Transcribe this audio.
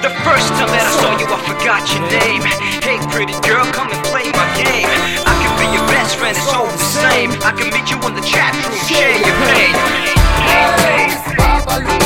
The first time that I saw you, I forgot your name. Hey pretty girl, come and play my game. I can be your best friend, it's all the same. I can meet you in the chat room, share your pain.